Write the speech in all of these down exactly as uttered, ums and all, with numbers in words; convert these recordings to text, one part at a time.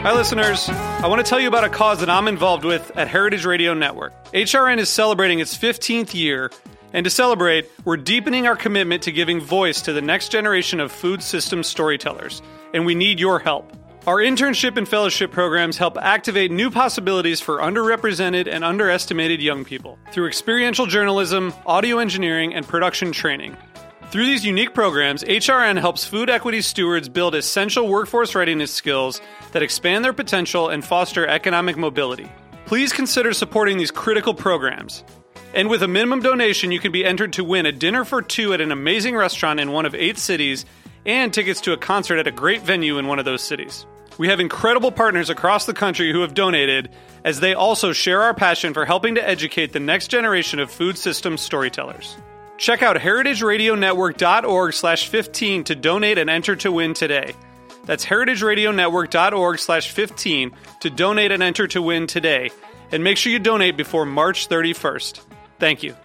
Hi, listeners. I want to tell you about a cause that I'm involved with at Heritage Radio Network. H R N is celebrating its fifteenth year, and to celebrate, we're deepening our commitment to giving voice to the next generation of food systems storytellers, and we need your help. Our internship and fellowship programs help activate new possibilities for underrepresented and underestimated young people through experiential journalism, audio engineering, and production training. Through these unique programs, H R N helps food equity stewards build essential workforce readiness skills that expand their potential and foster economic mobility. Please consider supporting these critical programs. And with a minimum donation, you can be entered to win a dinner for two at an amazing restaurant in one of eight cities and tickets to a concert at a great venue in one of those cities. We have incredible partners across the country who have donated, as they also share our passion for helping to educate the next generation of food systems storytellers. Check out heritageradionetwork.org slash 15 to donate and enter to win today. That's heritageradionetwork.org slash 15 to donate and enter to win today. And make sure you donate before March thirty-first. Thank you.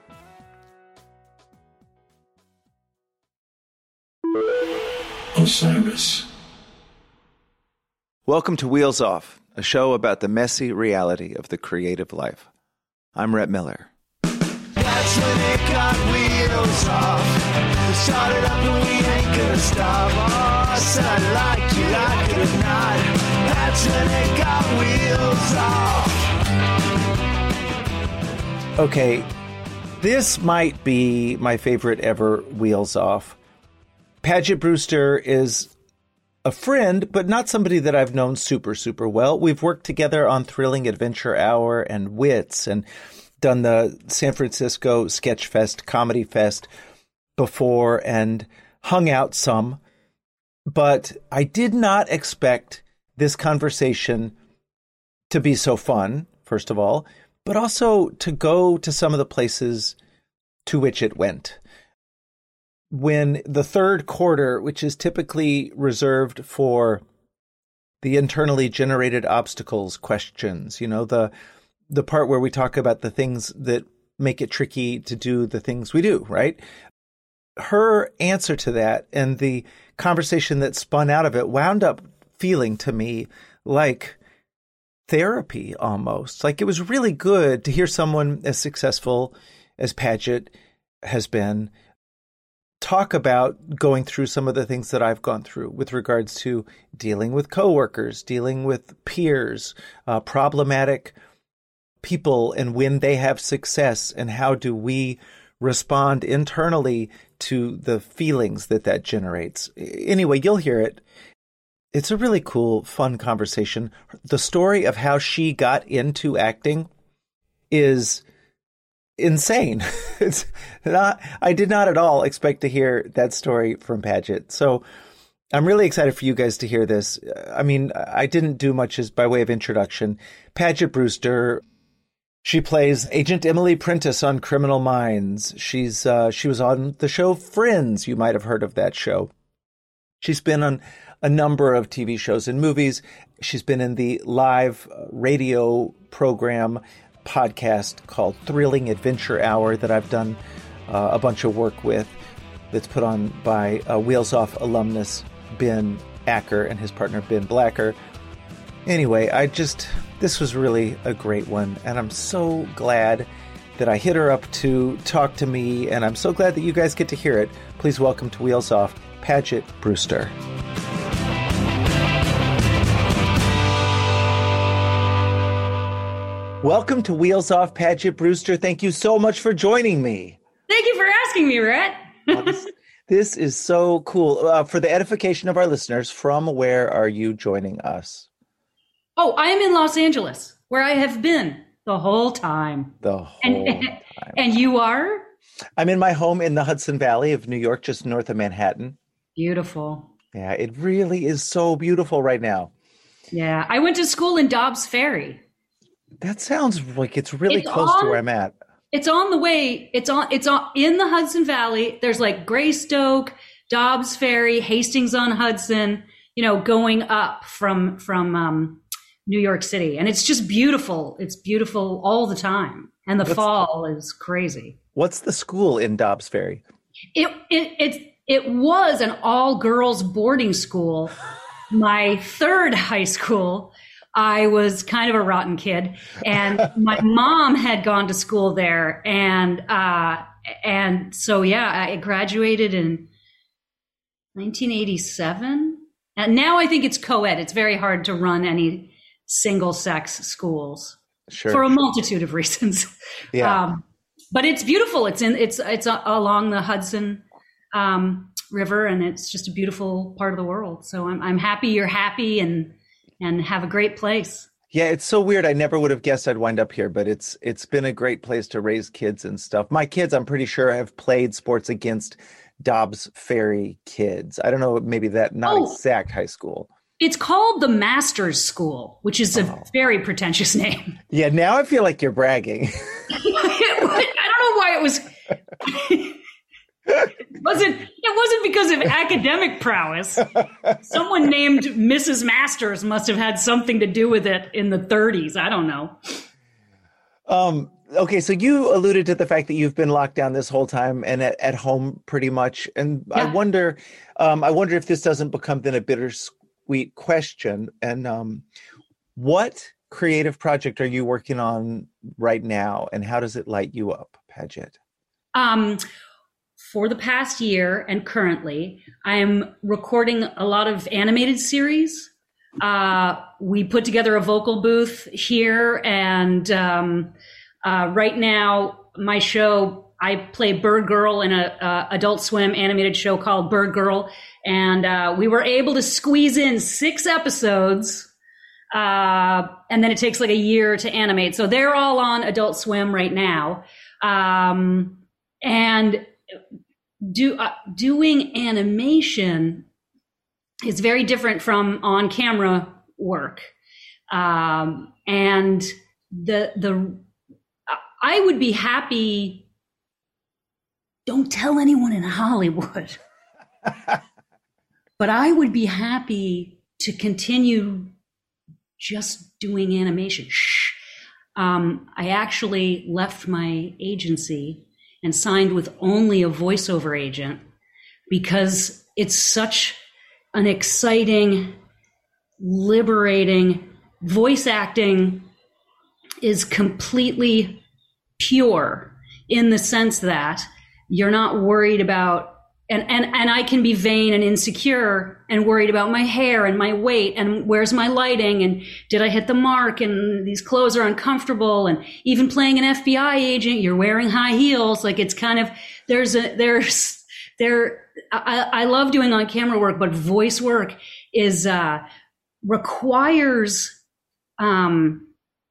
Osiris. Welcome to Wheels Off, a show about the messy reality of the creative life. I'm Rhett Miller. That's when it got wheels off. We started up and we ain't gonna stop. Oh, I said I like you, like it or not. That's when it got wheels off. Okay, this might be my favorite ever Wheels Off. Paget Brewster is a friend, but not somebody that I've known super, super well. We've worked together on Thrilling Adventure Hour and Wits and done the San Francisco Sketch Fest, Comedy Fest before and hung out some. But I did not expect this conversation to be so fun, first of all, but also to go to some of the places to which it went. When the third quarter, which is typically reserved for the internally generated obstacles questions, you know, the the part where we talk about the things that make it tricky to do the things we do, right? Her answer to that and the conversation that spun out of it wound up feeling to me like therapy almost. Like it was really good to hear someone as successful as Paget has been talk about going through some of the things that I've gone through with regards to dealing with coworkers, dealing with peers, uh, problematic people, and when they have success, and how do we respond internally to the feelings that that generates. Anyway, you'll hear it. It's a really cool, fun conversation. The story of how she got into acting is insane. It's not, I did not at all expect to hear that story from Paget. So I'm really excited for you guys to hear this. I mean, I didn't do much as by way of introduction. Paget Brewster, she plays Agent Emily Prentice on Criminal Minds. She's uh, she was on the show Friends. You might have heard of that show. She's been on a number of T V shows and movies. She's been in the live radio program podcast called Thrilling Adventure Hour that I've done uh, a bunch of work with, that's put on by uh, Wheels Off alumnus Ben Acker and his partner Ben Blacker. Anyway, I just, this was really a great one, and I'm so glad that I hit her up to talk to me, and I'm so glad that you guys get to hear it. Please welcome to Wheels Off, Paget Brewster. Welcome to Wheels Off, Paget Brewster. Thank you so much for joining me. Thank you for asking me, Rhett. Oh, this, this is so cool. Uh, for the edification of our listeners, from where are you joining us? Oh, I am in Los Angeles, where I have been the whole time. The whole and, time. And you are? I'm in my home in the Hudson Valley of New York, just north of Manhattan. Beautiful. Yeah, it really is so beautiful right now. Yeah, I went to school in Dobbs Ferry. That sounds like it's really it's close on, to where I'm at. It's on the way. It's on. It's on in the Hudson Valley. There's like Greystoke, Dobbs Ferry, Hastings on Hudson. You know, going up from from um, New York City, and it's just beautiful. It's beautiful all the time, and the what's, fall is crazy. What's the school in Dobbs Ferry? It it it it was an all girls boarding school my third high school, I was kind of a rotten kid, and my mom had gone to school there, and uh, and so yeah, I graduated in nineteen eighty-seven, and now I think it's co-ed. It's very hard to run any single-sex schools Sure. for a multitude of reasons. Yeah. Um, but it's beautiful. It's in it's it's along the Hudson um, River, and it's just a beautiful part of the world. So I'm I'm happy you're happy and. and have a great place. Yeah, it's so weird. I never would have guessed I'd wind up here, but it's it's been a great place to raise kids and stuff. My kids, I'm pretty sure, have played sports against Dobbs Ferry kids. I don't know, maybe that not Oh. exact high school. It's called the Masters School, which is a Oh. very pretentious name. Yeah, now I feel like you're bragging. I don't know why it was. It wasn't it wasn't because of academic prowess. Someone named Missus Masters must have had something to do with it in the thirties. I don't know. Um, okay, so you alluded to the fact that you've been locked down this whole time and at, at home pretty much. And I Yeah. wonder, um, I wonder if this doesn't become then a bittersweet question. And um, what creative project are you working on right now, and how does it light you up, Paget? Um, for the past year and currently, I am recording a lot of animated series. Uh, we put together a vocal booth here, and um, uh, right now, my show, I play Bird Girl in a uh, Adult Swim animated show called Bird Girl, and uh, we were able to squeeze in six episodes, uh, and then it takes like a year to animate. So they're all on Adult Swim right now, um, and do uh, doing animation is very different from on-camera work, um, and the the I would be happy. Don't tell anyone in Hollywood, but I would be happy to continue just doing animation. Shh. Um, I actually left my agency and signed with only a voiceover agent because it's such an exciting, liberating, voice acting is completely pure in the sense that you're not worried about, and, and, and I can be vain and insecure and worried about my hair and my weight and where's my lighting and did I hit the mark and these clothes are uncomfortable, and even playing an F B I agent, you're wearing high heels. Like it's kind of, there's a, there's, there, I, I love doing on camera work, but voice work is, uh, requires, um,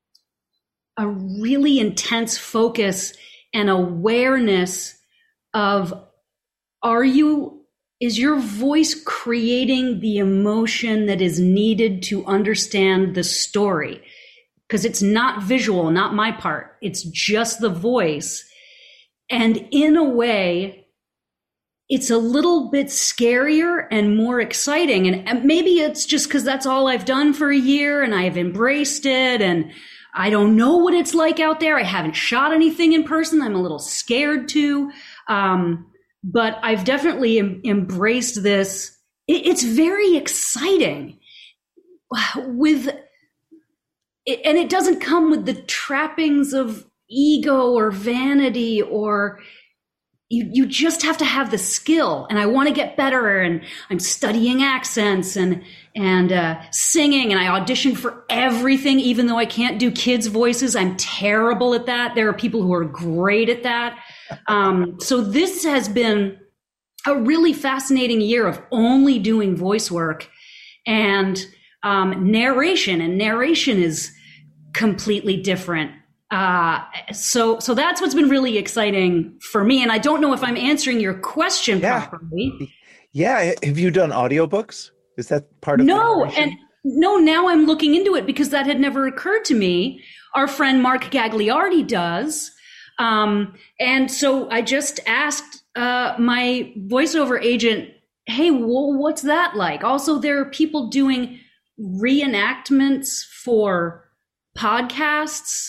a really intense focus and awareness of, are you, is your voice creating the emotion that is needed to understand the story? Because it's not visual, not my part. It's just the voice. And in a way, it's a little bit scarier and more exciting. And, and maybe it's just because that's all I've done for a year and I've embraced it. And I don't know what it's like out there. I haven't shot anything in person. I'm a little scared too. Um, but I've definitely em- embraced this. It, it's very exciting with, it, and it doesn't come with the trappings of ego or vanity, or you, you just have to have the skill. And I want to get better, and I'm studying accents and, and, uh, singing, and I auditioned for everything, even though I can't do kids' voices. I'm terrible at that. There are people who are great at that. Um, so this has been a really fascinating year of only doing voice work and, um, narration, and narration is completely different. Uh, so, so that's what's been really exciting for me. And I don't know if I'm answering your question Yeah. properly. Yeah. Have you done audiobooks? Is that part of No, the narration? and no, now I'm looking into it because that had never occurred to me. Our friend Mark Gagliardi does. Um, and so I just asked, uh, my voiceover agent, hey, well, what's that like? Also, there are people doing reenactments for podcasts,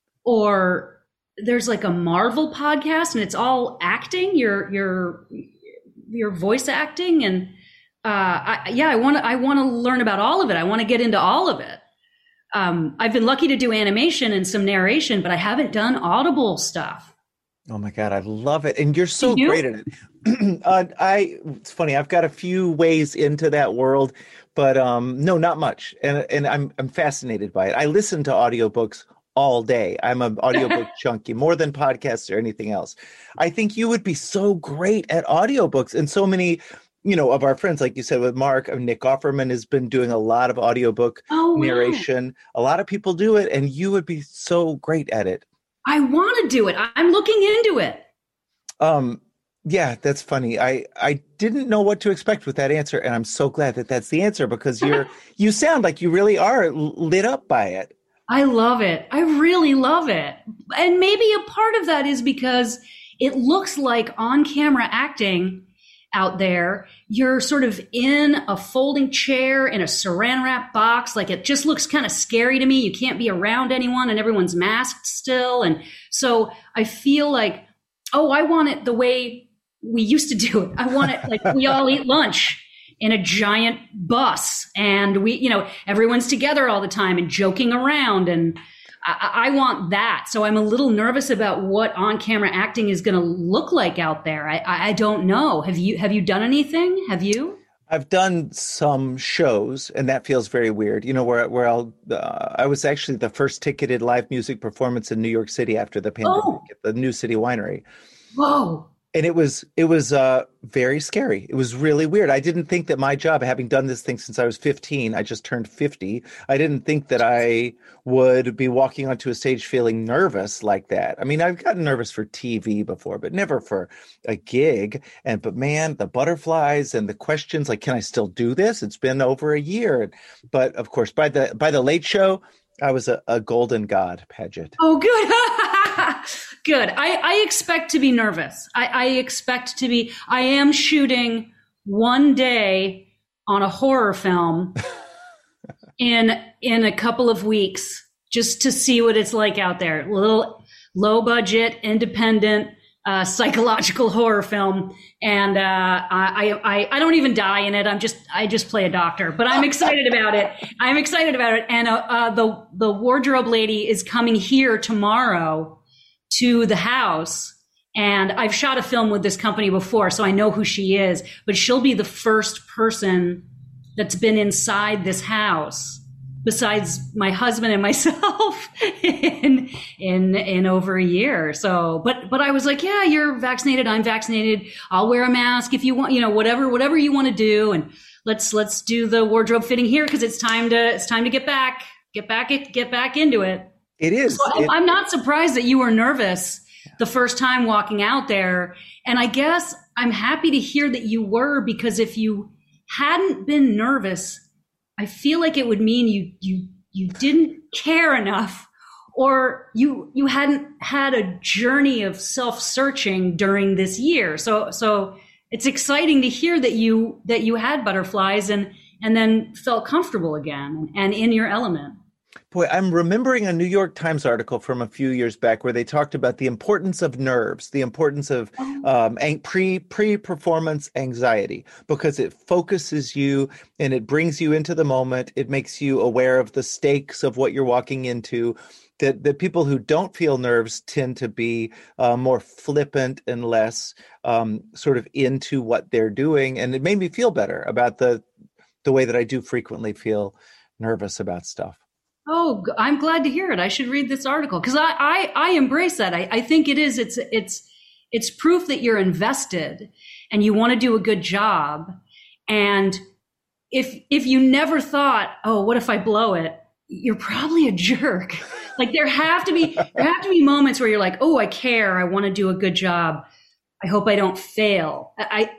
or there's like a Marvel podcast and it's all acting, your, your, your voice acting. And, I, yeah, I want to, I want to learn about all of it. I want to get into all of it. Um, I've been lucky to do animation and some narration, but I haven't done Audible stuff. Oh my God, I love it. And you're so You? great at it. uh, I, it's funny, I've got a few ways into that world, but um, no, not much. And and I'm I'm fascinated by it. I listen to audiobooks all day. I'm an audiobook junkie, more than podcasts or anything else. I think you would be so great at audiobooks, and so many, you know, of our friends, like you said with Mark, Nick Offerman has been doing a lot of audiobook Oh, wow. narration. A lot of people do it, and you would be so great at it. I want to do it. I'm looking into it. Um, yeah, that's funny. I, I didn't know what to expect with that answer, and I'm so glad that that's the answer, because you're you sound like you really are l- lit up by it. I love it. I really love it. And maybe a part of that is because it looks like on-camera acting out there. You're sort of in a folding chair in a saran wrap box. Like, it just looks kind of scary to me. You can't be around anyone and everyone's masked still. And so I feel like, oh, I want it the way we used to do it. I want it like we all eat lunch in a giant bus, and we, you know, everyone's together all the time and joking around. And I, I want that. So I'm a little nervous about what on-camera acting is going to look like out there. I, I don't know. Have you, have you done anything? Have you? I've done some shows, and that feels very weird. You know, where where I'll uh, I was actually the first ticketed live music performance in New York City after the pandemic Oh. at the New City Winery. Whoa. And it was it was uh, very scary. It was really weird. I didn't think that my job, having done this thing since I was fifteen, I just turned fifty. I didn't think that I would be walking onto a stage feeling nervous like that. I mean, I've gotten nervous for T V before, but never for a gig. And but man, the butterflies and the questions, like, can I still do this? It's been over a year. But of course, by the by the Late Show, I was a, a golden god, Paget. Oh, good. Good. I, I expect to be nervous. I, I expect to be, I am shooting one day on a horror film in, in a couple of weeks, just to see what it's like out there. Little low budget, independent, uh, psychological horror film. And, uh, I, I, I don't even die in it. I'm just, I just play a doctor, but I'm excited about it. I'm excited about it. And, uh, uh, the, the wardrobe lady is coming here tomorrow to the house. And I've shot a film with this company before, so I know who she is, but she'll be the first person that's been inside this house besides my husband and myself in, in, in over a year. So, but, but I was like, yeah, you're vaccinated. I'm vaccinated. I'll wear a mask if you want, you know, whatever, whatever you want to do. And let's, let's do the wardrobe fitting here, because it's time to, it's time to get back, get back, get back into it. It is. So It- I'm not surprised that you were nervous the first time walking out there. And I guess I'm happy to hear that you were, because if you hadn't been nervous, I feel like it would mean you, you, you didn't care enough, or you, you hadn't had a journey of self-searching during this year. So, so it's exciting to hear that you, that you had butterflies and, and then felt comfortable again and in your element. Boy, I'm remembering a New York Times article from a few years back where they talked about the importance of nerves, the importance of um, an- pre pre-performance anxiety, because it focuses you and it brings you into the moment. It makes you aware of the stakes of what you're walking into. That the people who don't feel nerves tend to be uh, more flippant and less um, sort of into what they're doing. And it made me feel better about the the way that I do frequently feel nervous about stuff. Oh, g- I'm glad to hear it. I should read this article, because I, I, I embrace that. I, I think it is. It's it's it's proof that you're invested and you want to do a good job. And if if you never thought, oh, what if I blow it? You're probably a jerk. Like, there have to be there have to be moments where you're like, oh, I care. I want to do a good job. I hope I don't fail. I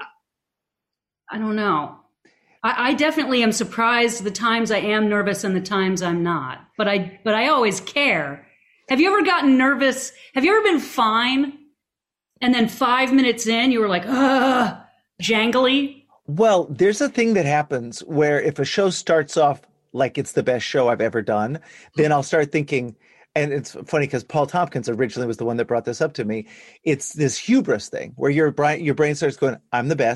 I, I don't know. I, I definitely am surprised the times I am nervous and the times I'm not, but I, but I always care. Have you ever gotten nervous? Have you ever been fine? And then five minutes in, you were like, ugh, jangly. Well, there's a thing that happens where if a show starts off like it's the best show I've ever done, then I'll start thinking, and it's funny because Paul Tompkins originally was the one that brought this up to me. It's this hubris thing where your brain, your brain starts going, I'm the best.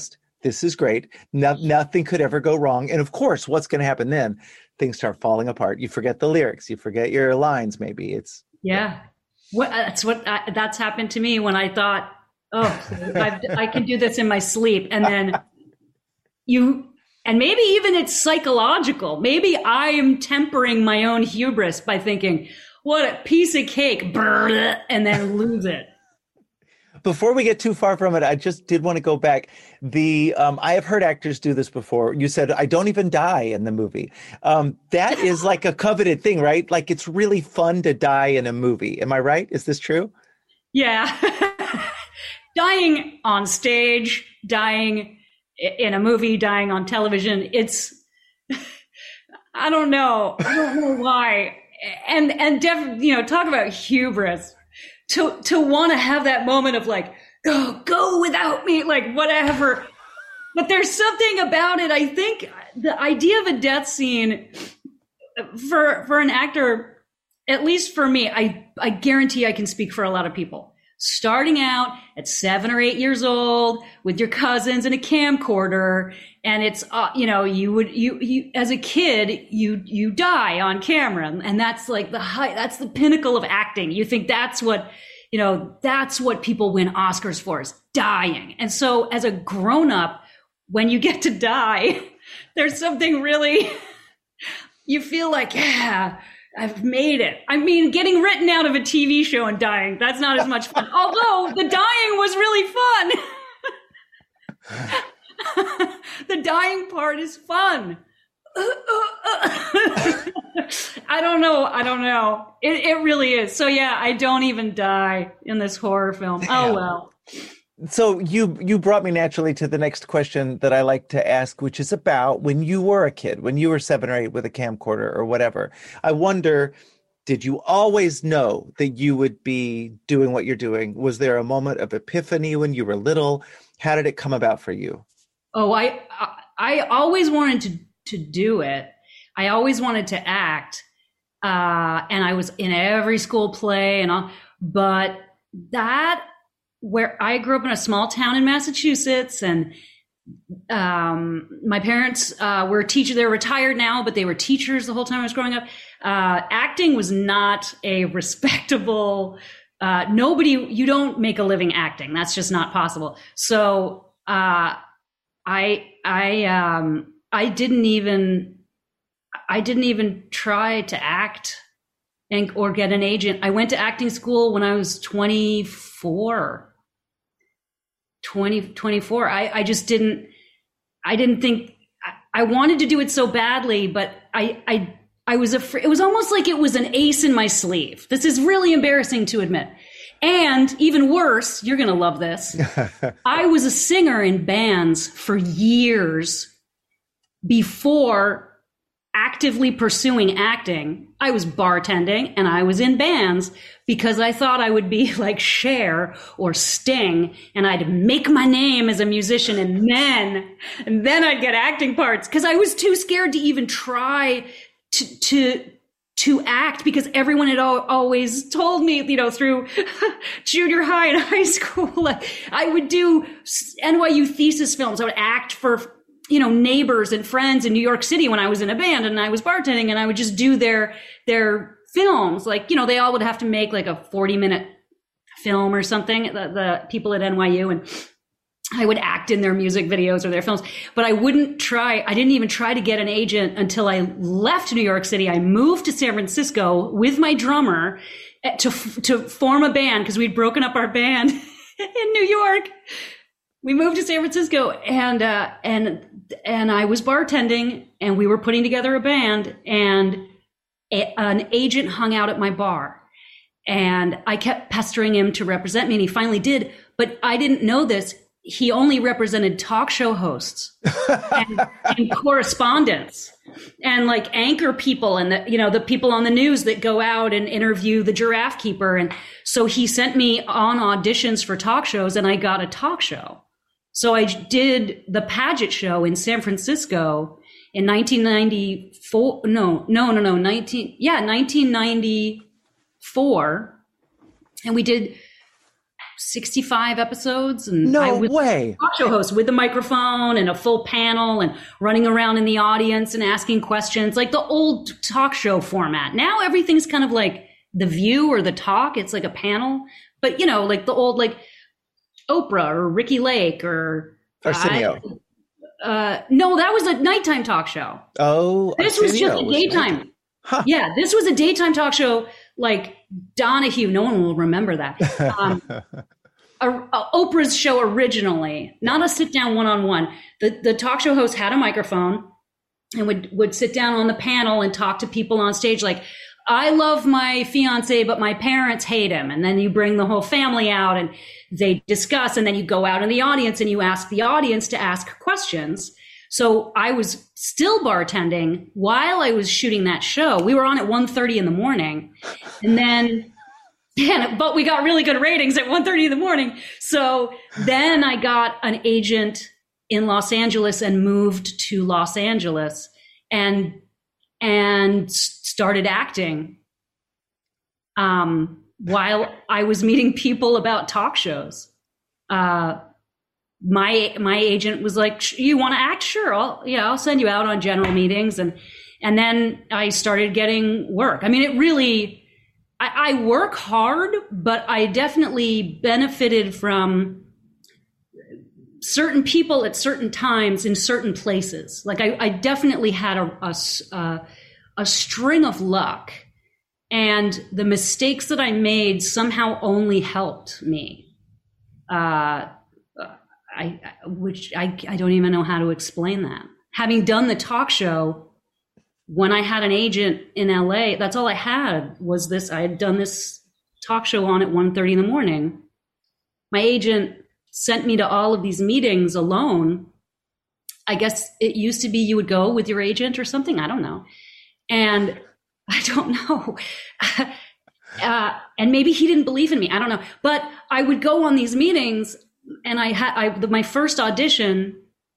this is great. No, nothing could ever go wrong. And of course, what's going to happen then? Things start falling apart. You forget the lyrics. You forget your lines. Maybe it's yeah. What that's what I, that's happened to me when I thought, oh, I've, I can do this in my sleep, and then you. And maybe even it's psychological. Maybe I am tempering my own hubris by thinking, what a piece of cake, and then lose it. Before we get too far from it, I just did want to go back. The um, I have heard actors do this before. You said, I don't even die in the movie. Um, that is like a coveted thing, right? Like it's really fun to die in a movie. Am I right? Is this true? Yeah. Dying on stage, dying in a movie, dying on television. It's, I don't know. I don't know why. And, and def, you know, talk about hubris to, to want to have that moment of like, oh, go without me, like whatever. But there's something about it. I think the idea of a death scene for, for an actor, at least for me, I, I guarantee I can speak for a lot of people. Starting out at seven or eight years old with your cousins and a camcorder, and it's uh, you know you would you you as a kid you you die on camera, and that's like the high, that's the pinnacle of acting. You think that's what you know that's what people win Oscars for, is dying. And so as a grown up, when you get to die, there's something really you feel like, yeah, I've made it. I mean, getting written out of a T V show and dying, that's not as much fun. Although the dying was really fun. The dying part is fun. I don't know. I don't know. It, it really is. So yeah, I don't even die in this horror film. Damn. Oh, well. So you you brought me naturally to the next question that I like to ask, which is about when you were a kid, when you were seven or eight with a camcorder or whatever. I wonder, did you always know that you would be doing what you're doing? Was there a moment of epiphany when you were little? How did it come about for you? Oh, I I always wanted to to do it. I always wanted to act, uh, and I was in every school play and all. But that. Where I grew up in a small town in Massachusetts, and um, my parents uh, were teachers. They're retired now, but they were teachers the whole time I was growing up. Uh, acting was not a respectable. Uh, nobody, you don't make a living acting. That's just not possible. So uh, I, I, um, I didn't even, I didn't even try to act and or get an agent. I went to acting school when I was twenty-four. twenty, twenty-four. I, I just didn't, I didn't think, I, I wanted to do it so badly, but I, I, I was afraid. It was almost like it was an ace in my sleeve. This is really embarrassing to admit. And even worse, you're going to love this. I was a singer in bands for years before actively pursuing acting. I was bartending and I was in bands because I thought I would be like Cher or Sting, and I'd make my name as a musician, and then and then I'd get acting parts because I was too scared to even try to to to act, because everyone had al- always told me, you know, through junior high and high school, like I would do N Y U thesis films. I would act for, you know, neighbors and friends in New York City when I was in a band and I was bartending, and I would just do their, their films. Like, you know, they all would have to make like a forty minute film or something, the, the people at N Y U, and I would act in their music videos or their films, but I wouldn't try. I didn't even try to get an agent until I left New York City. I moved to San Francisco with my drummer to, to form a band, because we'd broken up our band in New York. We moved to San Francisco, and, uh, and, and I was bartending, and we were putting together a band, and a, an agent hung out at my bar, and I kept pestering him to represent me, and he finally did. But I didn't know this. He only represented talk show hosts and, and correspondents and like anchor people, and the, you know, the people on the news that go out and interview the Giraffe Keeper. And so he sent me on auditions for talk shows, and I got a talk show. So I did the Paget show in San Francisco in nineteen ninety-four. No, no, no, no. nineteen, yeah, nineteen ninety-four. And we did sixty-five episodes. And No I was way. a talk show host with a microphone and a full panel and running around in the audience and asking questions, like the old talk show format. Now everything's kind of like The View or The Talk. It's like a panel, but you know, like the old, like Oprah or Ricky Lake or Arsenio. I, uh, no, that was a nighttime talk show. Oh, This was just a Arsenio daytime. Huh. Yeah, this was a daytime talk show like Donahue. No one will remember that. Um, a, a Oprah's show originally, not a sit down one on one. The the talk show host had a microphone and would would sit down on the panel and talk to people on stage like, I love my fiance, but my parents hate him. And then you bring the whole family out and they discuss, and then you go out in the audience and you ask the audience to ask questions. So I was still bartending while I was shooting that show. We were on at one thirty in the morning. And then, man, but we got really good ratings at one thirty in the morning. So then I got an agent in Los Angeles and moved to Los Angeles and and started acting um, while I was meeting people about talk shows. Uh, my my agent was like, "You want to act? Sure, I'll yeah, I'll send you out on general meetings." And and then I started getting work. I mean, it really, I, I work hard, but I definitely benefited from certain people at certain times in certain places. Like I, I definitely had a, a, a, a string of luck, and the mistakes that I made somehow only helped me. Uh, I, which I, I don't even know how to explain that. Having done the talk show, when I had an agent in L A, that's all I had was this. I had done this talk show on at one thirty in the morning. My agent sent me to all of these meetings alone. I guess it used to be you would go with your agent or something. I don't know. And I don't know. uh, and maybe he didn't believe in me. I don't know. But I would go on these meetings, and I had I, the, my first audition.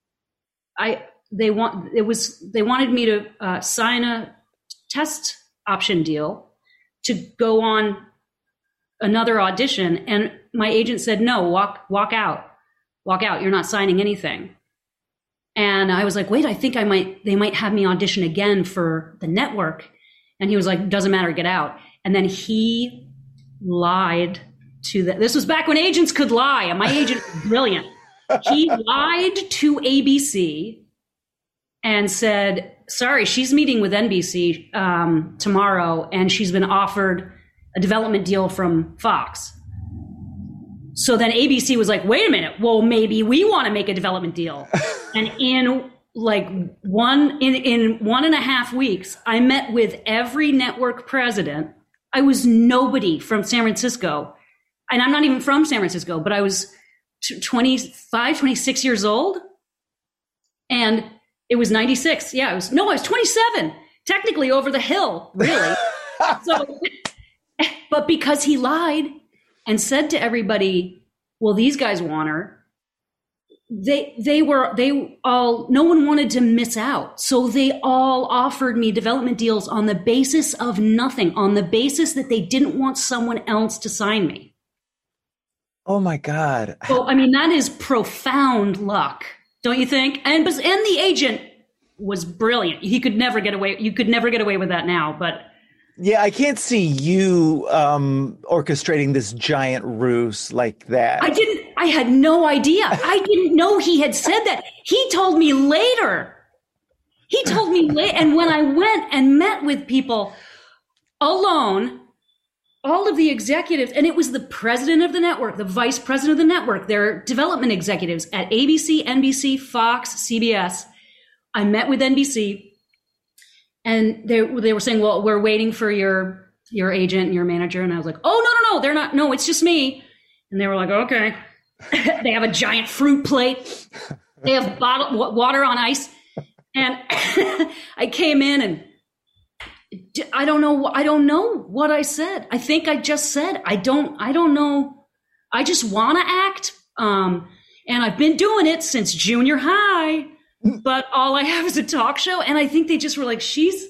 I they want it was they wanted me to uh, sign a test option deal to go on another audition, and my agent said, no, walk, walk out, walk out. You're not signing anything. And I was like, wait, I think I might, they might have me audition again for the network. And he was like, doesn't matter, get out. And then he lied to the, this was back when agents could lie. And my agent was brilliant. He lied to A B C and said, sorry, she's meeting with N B C um, tomorrow, and she's been offered a development deal from Fox. So then A B C was like, wait a minute, well, maybe we want to make a development deal. And in like one, in, in one and a half weeks, I met with every network president. I was nobody from San Francisco. And I'm not even from San Francisco, but I was twenty-five, twenty-six years old. And it was ninety-six. Yeah, I was, no, I was twenty-seven, technically over the hill, really. So, but because he lied and said to everybody, well, these guys want her, they they were they all no one wanted to miss out, so they all offered me development deals on the basis of nothing, on the basis that they didn't want someone else to sign me. Oh my God. So I mean, that is profound luck, don't you think? And and the agent was brilliant. He could never get away you could never get away with that now. But yeah, I can't see you um, orchestrating this giant ruse like that. I didn't, I had no idea. I didn't know he had said that. He told me later. He told me later. And when I went and met with people alone, all of the executives, and it was the president of the network, the vice president of the network, their development executives at A B C, N B C, Fox, C B S. I met with N B C. And they they were saying, well, we're waiting for your your agent and your manager. And I was like, oh, no, no, no, they're not. No, it's just me. And they were like, okay. They have a giant fruit plate. They have bottled water on ice. And I came in and I don't know. I don't know what I said. I think I just said, I don't, I don't know. I just want to act. Um, and I've been doing it since junior high. But all I have is a talk show. And I think they just were like, she's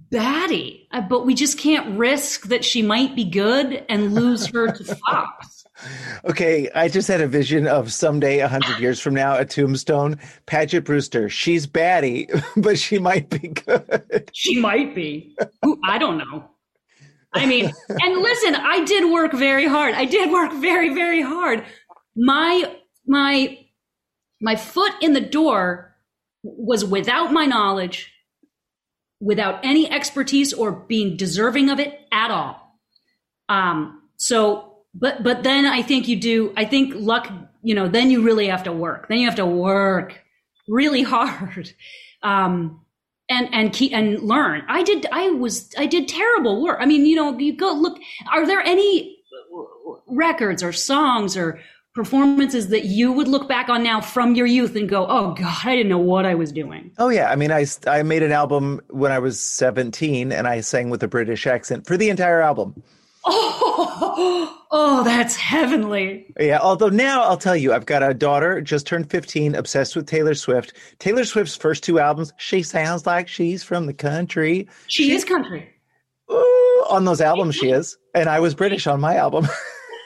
batty, but we just can't risk that she might be good and lose her to Fox. Okay, I just had a vision of someday, a hundred years from now, a tombstone. Paget Brewster. She's baddie, but she might be good. She might be. Ooh, I don't know. I mean, and listen, I did work very hard. I did work very, very hard. My my my foot in the door was without my knowledge, without any expertise or being deserving of it at all. Um, so, but but then I think you do. I think luck. You know, then you really have to work. Then you have to work really hard. Um, And and keep and learn. I did. I was. I did terrible work. I mean, you know, you go look. Are there any records or songs or performances that you would look back on now from your youth and go, "Oh God, I didn't know what I was doing"? Oh yeah, I mean, I I made an album when I was seventeen, and I sang with a British accent for the entire album. Oh, oh, that's heavenly. Yeah, although now I'll tell you, I've got a daughter, just turned fifteen, obsessed with Taylor Swift. Taylor Swift's first two albums, she sounds like she's from the country. She, she is country. Ooh, on those albums she is. And I was British on my album. But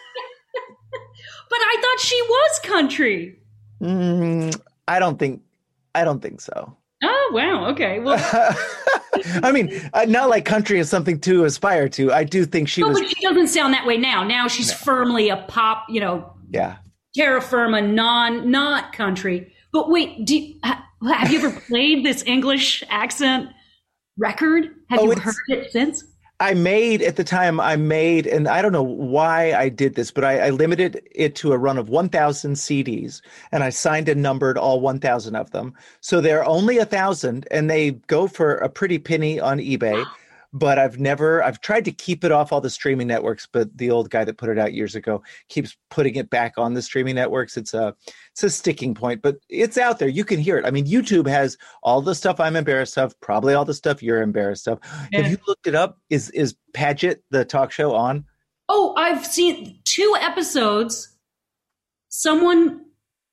I thought she was country. Mm, I don't think, I don't think so. Oh, wow. Okay. Well, I mean, uh, not like country is something to aspire to. I do think she no, was. But she doesn't sound that way now. Now she's no. firmly a pop, you know, yeah, terra firma, non, not country. But wait, do you, have you ever played this English accent record? Have oh, you heard it since? I made, at the time, I made, and I don't know why I did this, but I, I limited it to a run of one thousand C Ds, and I signed and numbered all one thousand of them. So they're only one thousand, and they go for a pretty penny on eBay. But I've never, I've tried to keep it off all the streaming networks, but the old guy that put it out years ago keeps putting it back on the streaming networks. It's a, it's a sticking point, but it's out there. You can hear it. I mean, YouTube has all the stuff I'm embarrassed of, probably all the stuff you're embarrassed of. Yeah. Have you looked it up? Is, is Paget, the talk show, on? Oh, I've seen two episodes. Someone,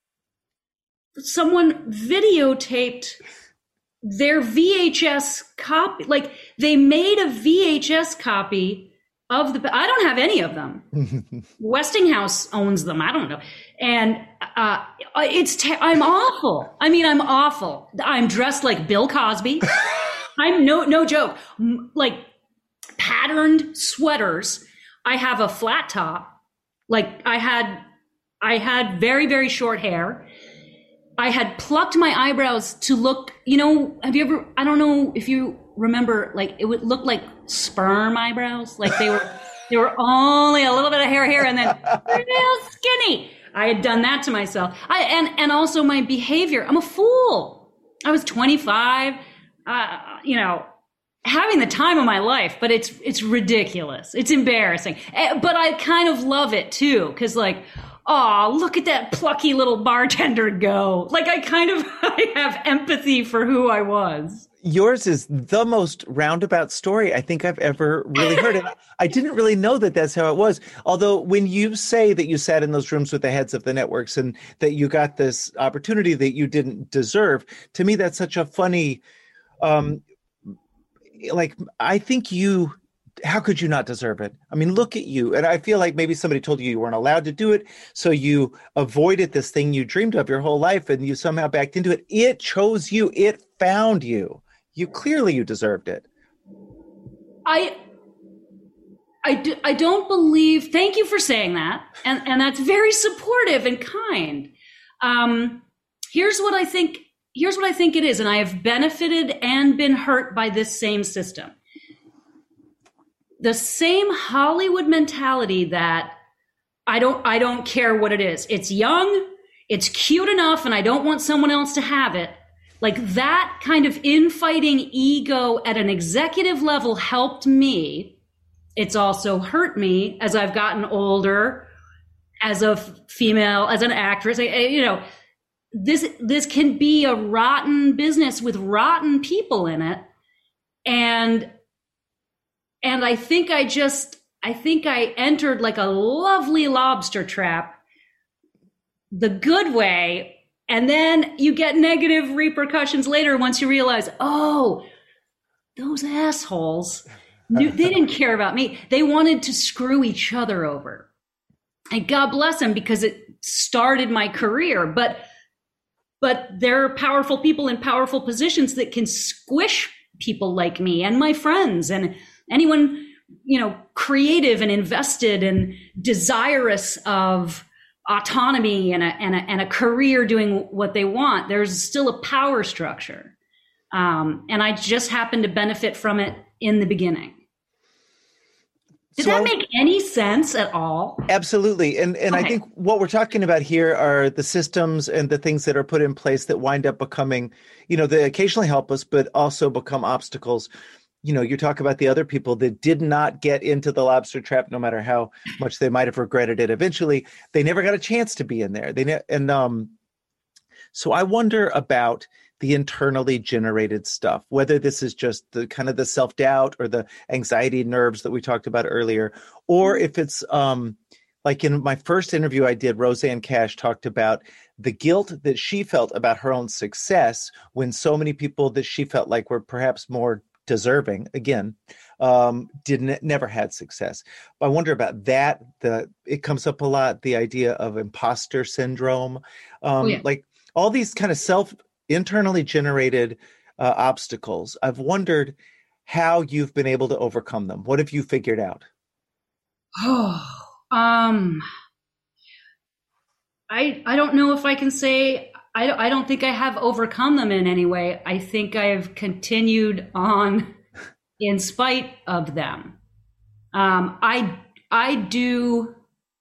someone videotaped their V H S copy, like they made a V H S copy of the, I don't have any of them. Westinghouse owns them. I don't know. And uh, it's, te- I'm awful. I mean, I'm awful. I'm dressed like Bill Cosby. I'm no, no joke. Like patterned sweaters. I have a flat top. Like I had, I had very, very short hair. I had plucked my eyebrows to look, you know, have you ever, I don't know if you remember, like it would look like sperm eyebrows. Like they were, they were only a little bit of hair here and then real skinny. I had done that to myself. I, and, and also my behavior. I'm a fool. I was twenty-five, uh, you know, having the time of my life, but it's, it's ridiculous. It's embarrassing. But I kind of love it too. Cause like, oh, look at that plucky little bartender go. Like I kind of I have empathy for who I was. Yours is the most roundabout story I think I've ever really heard. And I didn't really know that that's how it was. Although when you say that you sat in those rooms with the heads of the networks and that you got this opportunity that you didn't deserve, to me, that's such a funny, um, like, I think you, how could you not deserve it? I mean, look at you. And I feel like maybe somebody told you you weren't allowed to do it. So you avoided this thing you dreamed of your whole life and you somehow backed into it. It chose you. It found you. You clearly you deserved it. I, I, do, I don't believe, thank you for saying that. And, and that's very supportive and kind. Um, here's what I think, here's what I think it is. And I have benefited and been hurt by this same system. The same Hollywood mentality that I don't, I don't care what it is. It's young, it's cute enough, and I don't want someone else to have it. Like that kind of infighting ego at an executive level helped me. It's also hurt me as I've gotten older, as a female, as an actress. I, I, you know, this this can be a rotten business with rotten people in it, and and I think I just I think I entered like a lovely lobster trap, the good way. And then you get negative repercussions later once you realize, oh, those assholes, knew, they didn't care about me. They wanted to screw each other over. And God bless them, because it started my career. But but there are powerful people in powerful positions that can squish people like me and my friends and anyone, you know, creative and invested and desirous of autonomy and a, and a, and a career doing what they want. There's still a power structure. Um, and I just happened to benefit from it in the beginning. Did so, that make any sense at all? Absolutely. And and okay. I think what we're talking about here are the systems and the things that are put in place that wind up becoming, you know, they occasionally help us, but also become obstacles. You know, you talk about the other people that did not get into the lobster trap, no matter how much they might have regretted it. Eventually, they never got a chance to be in there. They ne- And um, so I wonder about the internally generated stuff, whether this is just the kind of the self-doubt or the anxiety nerves that we talked about earlier, or if it's um, like in my first interview I did, Roseanne Cash talked about the guilt that she felt about her own success when so many people that she felt like were perhaps more deserving, again, um, didn't never had success. I wonder about that. The it comes up a lot, the idea of imposter syndrome, um, oh, yeah. like all these kind of self internally generated uh, obstacles. I've wondered how you've been able to overcome them. What have you figured out? Oh, um, I I don't know if I can say, I don't, I don't think I have overcome them in any way. I think I've continued on in spite of them. Um, I I do.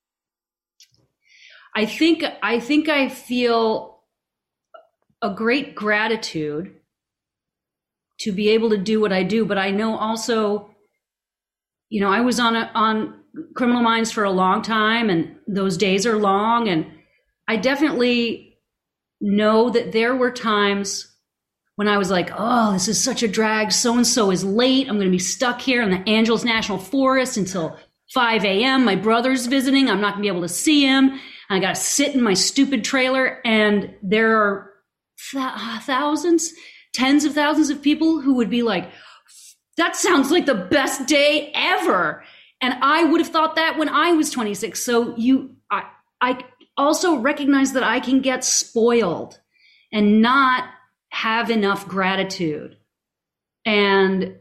I think I think I feel a great gratitude to be able to do what I do. But I know also, you know, I was on a, on Criminal Minds for a long time, and those days are long. And I definitely know that there were times when I was like, oh, this is such a drag. So-and-so is late. I'm going to be stuck here in the Angeles National Forest until five a.m. My brother's visiting. I'm not going to be able to see him. And I got to sit in my stupid trailer. And there are Th- thousands, tens of thousands of people who would be like, that sounds like the best day ever. And I would have thought that when I was twenty-six. So you, I, I also recognize that I can get spoiled and not have enough gratitude. And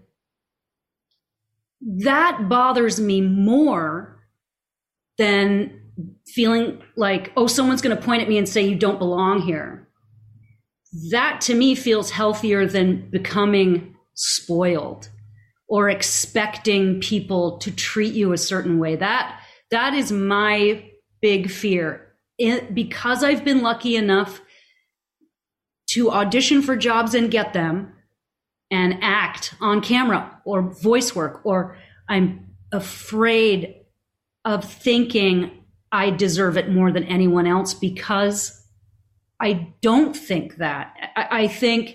that bothers me more than feeling like, oh, someone's going to point at me and say, you don't belong here. That to me feels healthier than becoming spoiled or expecting people to treat you a certain way. That that is my big fear. It, because I've been lucky enough to audition for jobs and get them and act on camera or voice work, or I'm afraid of thinking I deserve it more than anyone else, because I don't think that. I, I think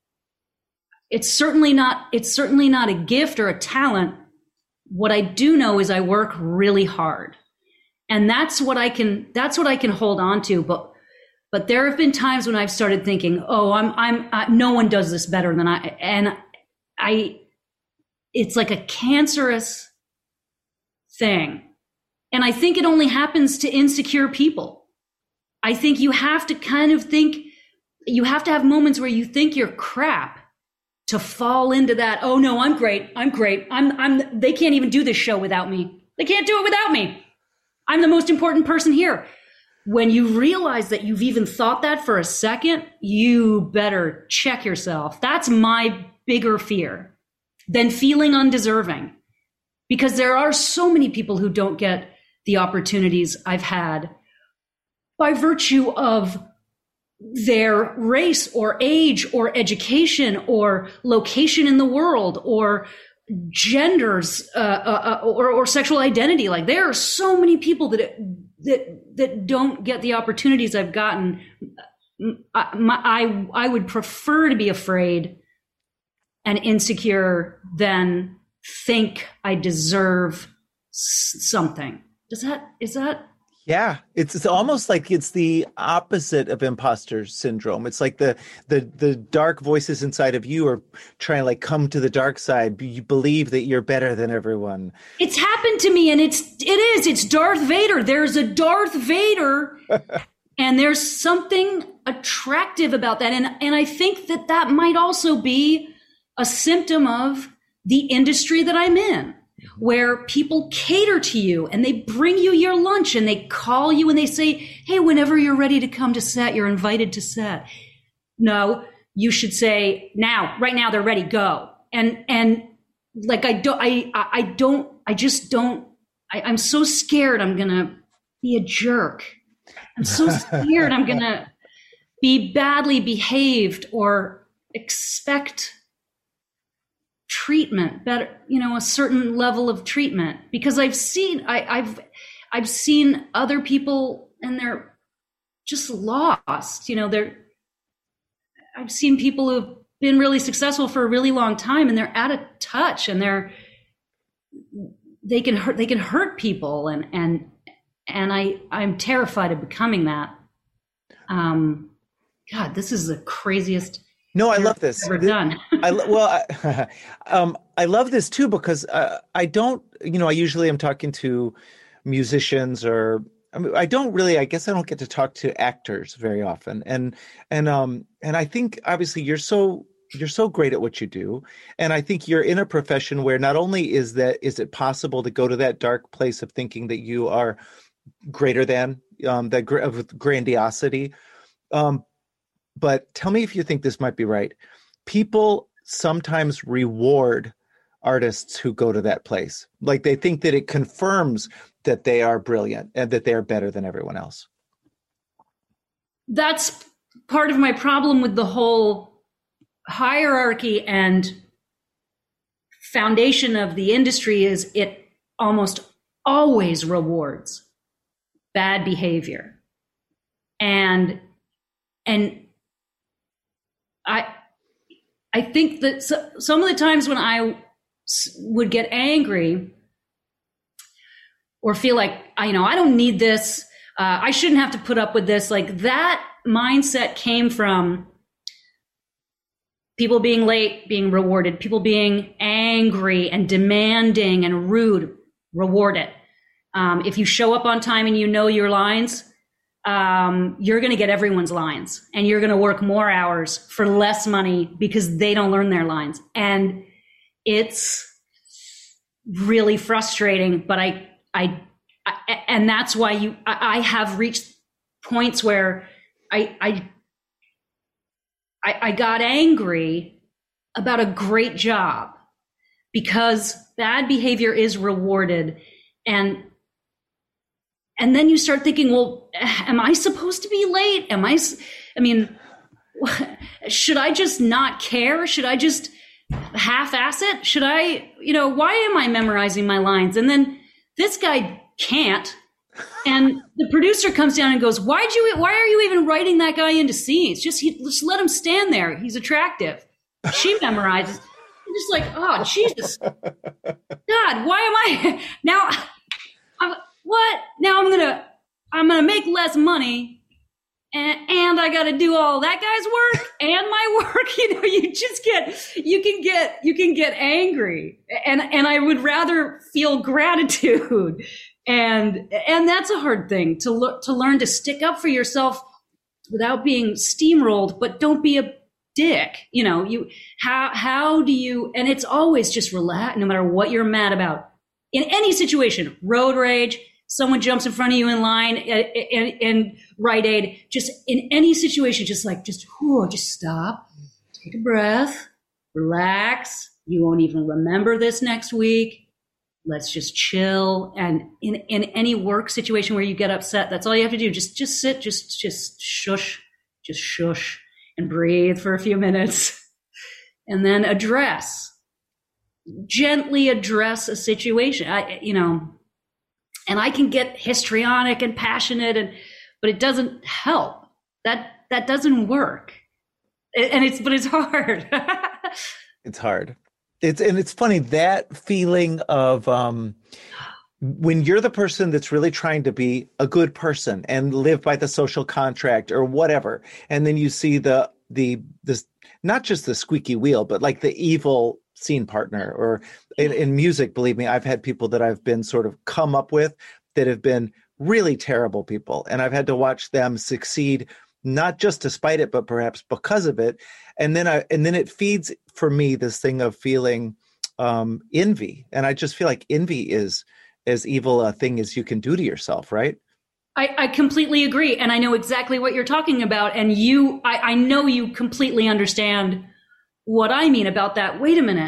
it's certainly not, it's certainly not a gift or a talent. What I do know is I work really hard. And that's what I can, that's what I can hold on to. But, but there have been times when I've started thinking, oh, I'm, I'm, I, no one does this better than I, and I, it's like a cancerous thing. And I think it only happens to insecure people. I think you have to kind of think, you have to have moments where you think you're crap to fall into that. Oh no, I'm great. I'm great. I'm, I'm, they can't even do this show without me. They can't do it without me. I'm the most important person here. When you realize that you've even thought that for a second, you better check yourself. That's my bigger fear than feeling undeserving, because there are so many people who don't get the opportunities I've had by virtue of their race or age or education or location in the world or genders uh, uh, or, or sexual identity. Like, there are so many people that that that don't get the opportunities I've gotten. I, my, I I would prefer to be afraid and insecure than think I deserve something. Does that is that? Yeah, it's it's almost like it's the opposite of imposter syndrome. It's like the the the dark voices inside of you are trying to like come to the dark side. You believe that you're better than everyone. It's happened to me, and it's it is it's Darth Vader. There's a Darth Vader, and there's something attractive about that, and and I think that that might also be a symptom of the industry that I'm in, where people cater to you and they bring you your lunch and they call you and they say, hey, whenever you're ready to come to set, you're invited to set. No, you should say now, right now, they're ready, go. And, and like, I don't, I, I don't, I just don't, I, I'm so scared I'm going to be a jerk. I'm so scared I'm going to be badly behaved or expect treatment, better, you know, a certain level of treatment, because I've seen, I, I've, I've seen other people and they're just lost, you know, they're, I've seen people who've been really successful for a really long time and they're out of touch and they're, they can hurt, they can hurt people. And, and, and I, I'm terrified of becoming that. Um, God, this is the craziest. No, I love this. Ever done. I well, I, um, I love this too because uh, I don't, you know, I usually am talking to musicians or I mean, I don't really. I guess I don't get to talk to actors very often, and and um and I think obviously you're so you're so great at what you do, and I think you're in a profession where not only is that is it possible to go to that dark place of thinking that you are greater than um, that gr- of grandiosity. Um, But tell me if you think this might be right. People sometimes reward artists who go to that place. Like they think that it confirms that they are brilliant and that they are better than everyone else. That's part of my problem with the whole hierarchy and foundation of the industry is it almost always rewards bad behavior. And, and, I I think that so, some of the times when I would get angry or feel like, you know, I don't need this, uh, I shouldn't have to put up with this, like that mindset came from people being late, being rewarded, people being angry and demanding and rude, reward it. Um, if you show up on time and you know your lines, Um, you're going to get everyone's lines and you're going to work more hours for less money because they don't learn their lines. And it's really frustrating, but I, I, I and that's why you, I, I have reached points where I, I, I, I got angry about a great job because bad behavior is rewarded. And And then you start thinking, well, am I supposed to be late? Am I, I mean, should I just not care? Should I just half-ass it? Should I, you know, why am I memorizing my lines? And then this guy can't. And the producer comes down and goes, why'd you, why are you even writing that guy into scenes? Just, he, just let him stand there. He's attractive. She memorizes. I'm just like, oh, Jesus. God, why am I now? I'm, What? Now I'm gonna, I'm gonna make less money, and, and I got to do all that guy's work and my work. You know, you just get, you can get, you can get angry, and and I would rather feel gratitude, and and that's a hard thing to look to learn to stick up for yourself without being steamrolled, but don't be a dick. You know, you how how do you? And it's always just relax, no matter what you're mad about in any situation, road rage. Someone jumps in front of you in line in, in Rite Aid, just in any situation, just like, just, whew, just stop, take a breath, relax. You won't even remember this next week. Let's just chill. And in, in any work situation where you get upset, that's all you have to do. Just, just sit, just, just shush, just shush and breathe for a few minutes and then address, gently address a situation. I, you know, and I can get histrionic and passionate, and but it doesn't help. That that doesn't work, and it's but it's hard. It's hard. It's and it's funny that feeling of um, when you're the person that's really trying to be a good person and live by the social contract or whatever, and then you see the the this not just the squeaky wheel, but like the evil scene partner, or in, in music, believe me, I've had people that I've been sort of come up with that have been really terrible people, and I've had to watch them succeed, not just despite it, but perhaps because of it. And then I and then it feeds for me this thing of feeling um, envy, and I just feel like envy is as evil a thing as you can do to yourself, right? I, I completely agree. And I know exactly what you're talking about. And you, I, I know you completely understand what I mean about that. Wait a minute.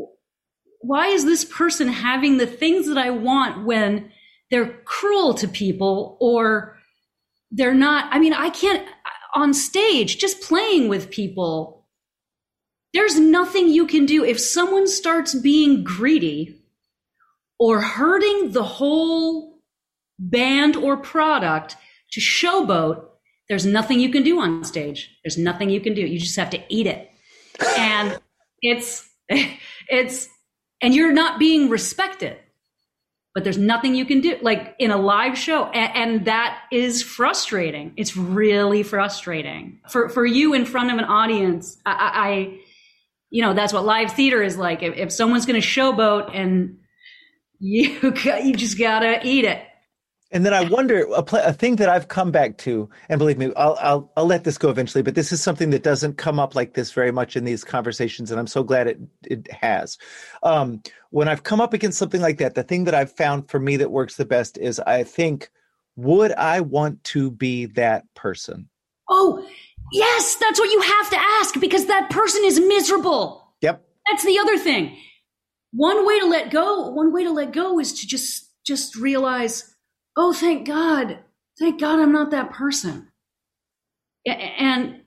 Why is this person having the things that I want when they're cruel to people, or they're not? I mean, I can't, on stage, just playing with people, there's nothing you can do. If someone starts being greedy or hurting the whole band or product to showboat, there's nothing you can do on stage. There's nothing you can do. You just have to eat it. And it's, it's, and you're not being respected, but there's nothing you can do, like in a live show. And, and that is frustrating. It's really frustrating for, for you in front of an audience. I, I you know, that's what live theater is like. If, if someone's going to showboat, and You got, you just gotta eat it. And then I wonder, a, pl- a thing that I've come back to, and believe me, I'll, I'll I'll let this go eventually, but this is something that doesn't come up like this very much in these conversations, and I'm so glad it it has. Um, when I've come up against something like that, the thing that I've found for me that works the best is I think, would I want to be that person? Oh, yes, that's what you have to ask, because that person is miserable. Yep. That's the other thing. One way to let go, one way to let go is to just, just realize, oh, thank God, thank God I'm not that person. And,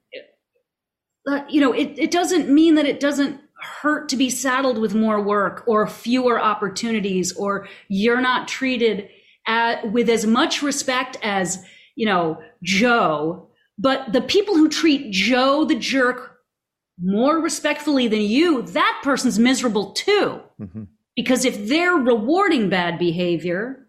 uh, you know, it, it doesn't mean that it doesn't hurt to be saddled with more work or fewer opportunities, or you're not treated at, with as much respect as, you know, Joe. But the people who treat Joe the jerk more respectfully than you, that person's miserable too. Mm-hmm. Because if they're rewarding bad behavior,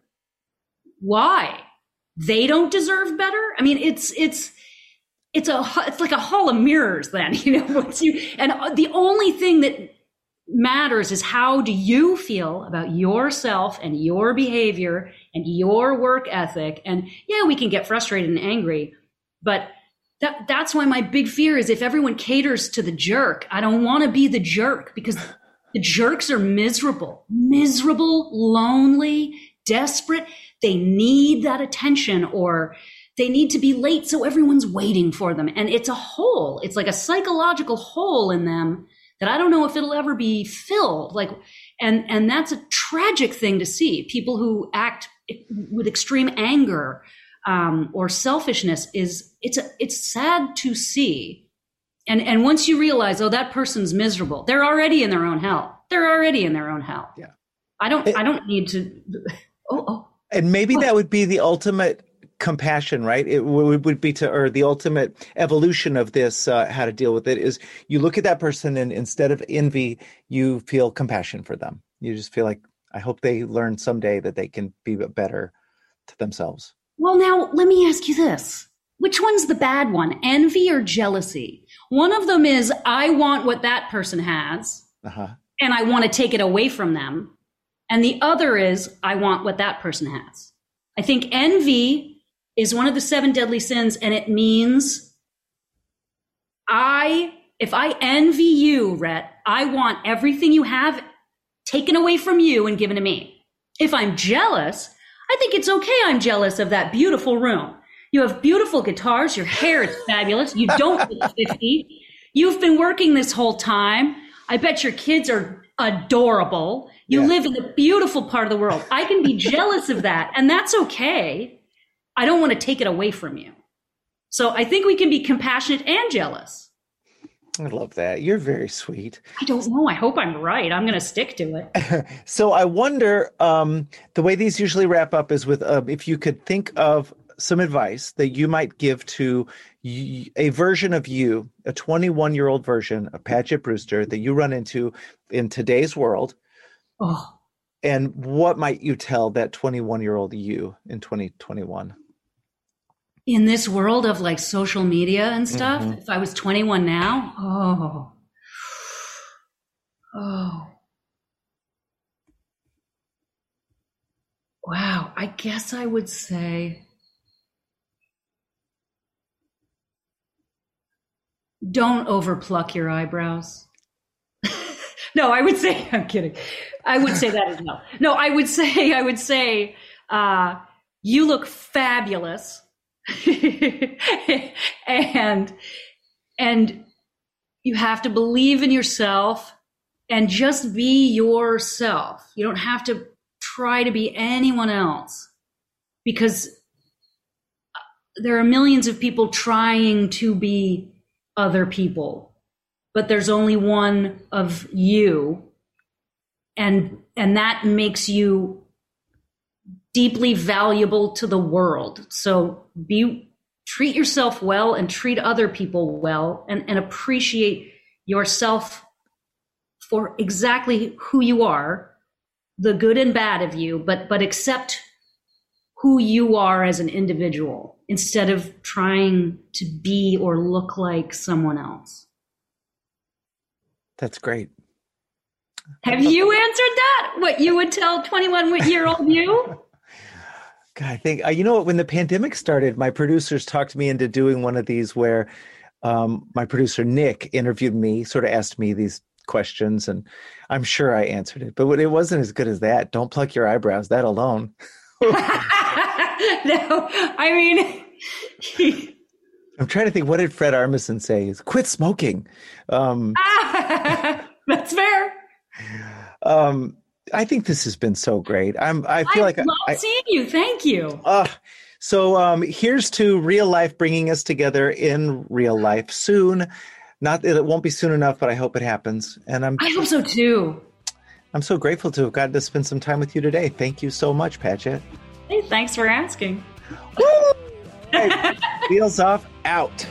why? They don't deserve better? I mean, it's it's it's a it's like a hall of mirrors then, you know, once you, and the only thing that matters is how do you feel about yourself and your behavior and your work ethic. And yeah, we can get frustrated and angry, but That, that's why my big fear is if everyone caters to the jerk, I don't want to be the jerk, because the jerks are miserable, miserable, lonely, desperate. They need that attention, or they need to be late so everyone's waiting for them. And it's a hole. It's like a psychological hole in them that I don't know if it'll ever be filled. Like, and, and that's a tragic thing to see. People who act with extreme anger Um, or selfishness is, it's a, it's sad to see. And, and once you realize, oh, that person's miserable, they're already in their own hell. They're already in their own hell. Yeah. I don't, it, I don't need to. Oh, oh. And maybe that would be the ultimate compassion, right? It would, would be to, or the ultimate evolution of this, uh, how to deal with it is you look at that person, and instead of envy, you feel compassion for them. You just feel like, I hope they learn someday that they can be better to themselves. Well, now, let me ask you this. Which one's the bad one, envy or jealousy? One of them is, I want what that person has, uh-huh. and I want to take it away from them. And the other is, I want what that person has. I think envy is one of the seven deadly sins, and it means, I, if I envy you, Rhett, I want everything you have taken away from you and given to me. If I'm jealous, I think it's okay I'm jealous of that beautiful room. You have beautiful guitars. Your hair is fabulous. You don't look fifty. You've been working this whole time. I bet your kids are adorable. You yeah. live in a beautiful part of the world. I can be jealous of that, and that's okay. I don't want to take it away from you. So I think we can be compassionate and jealous. I love that. You're very sweet. I don't know. I hope I'm right. I'm going to stick to it. So I wonder, um, the way these usually wrap up is with, uh, if you could think of some advice that you might give to y- a version of you, a twenty-one-year-old version of Paget Brewster that you run into in today's world. Oh. And what might you tell that twenty-one-year-old you in twenty twenty-one? In this world of like social media and stuff, Mm-hmm. if I was twenty-one now, oh, oh, wow. I guess I would say, don't overpluck your eyebrows. No, I would say, I'm kidding. I would say that as well. No, I would say, I would say, uh, you look fabulous. and, and you have to believe in yourself and just be yourself. You don't have to try to be anyone else, because there are millions of people trying to be other people. But there's only one of you, and and that makes you deeply valuable to the world. So be treat yourself well and treat other people well, and, and appreciate yourself for exactly who you are, the good and bad of you, but but accept who you are as an individual instead of trying to be or look like someone else. That's great. Have you answered that? What you would tell twenty-one-year-old you? God, I think, uh, you know what, when the pandemic started, my producers talked me into doing one of these where um, my producer, Nick, interviewed me, sort of asked me these questions, and I'm sure I answered it. But it wasn't as good as that. Don't pluck your eyebrows, that alone. No, I mean... I'm trying to think, what did Fred Armisen say? Is quit smoking. Um, That's fair. Um, I think this has been so great. I'm. I feel I like love I, seeing you. Thank you. Uh, so um, here's to real life bringing us together in real life soon. Not that it won't be soon enough, but I hope it happens. And I'm. I hope so too. I'm so grateful to have gotten to spend some time with you today. Thank you so much, Padgett. Hey, thanks for asking. Woo! Hey, Wheels Off out.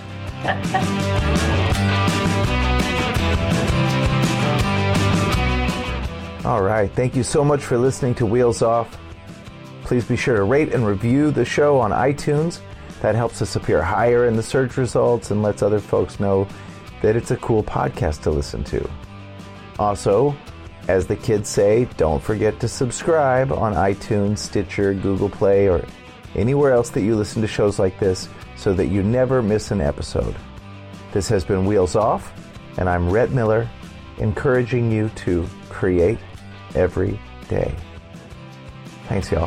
All right. Thank you so much for listening to Wheels Off. Please be sure to rate and review the show on iTunes. That helps us appear higher in the search results and lets other folks know that it's a cool podcast to listen to. Also, as the kids say, don't forget to subscribe on iTunes, Stitcher, Google Play, or anywhere else that you listen to shows like this so that you never miss an episode. This has been Wheels Off, and I'm Rhett Miller, encouraging you to create every day. Thanks, y'all.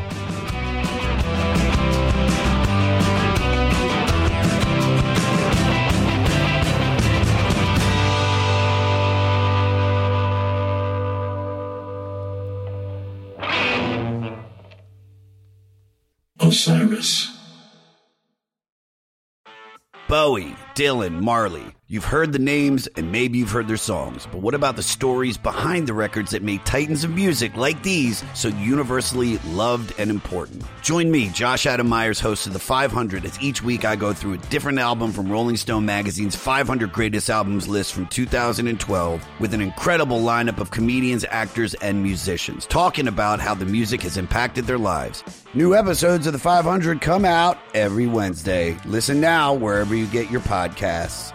Osiris. Bowie, Dylan, Marley. You've heard the names and maybe you've heard their songs, but what about the stories behind the records that made titans of music like these so universally loved and important? Join me, Josh Adam Myers, host of The five hundred, as each week I go through a different album from Rolling Stone magazine's five hundred Greatest Albums list from two thousand twelve with an incredible lineup of comedians, actors, and musicians talking about how the music has impacted their lives. New episodes of The five hundred come out every Wednesday. Listen now wherever you get your podcasts.